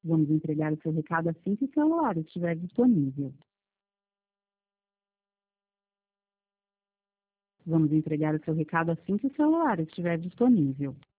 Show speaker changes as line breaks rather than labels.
Vamos entregar o seu recado assim que o celular estiver disponível. Vamos entregar o seu recado assim que o celular estiver disponível.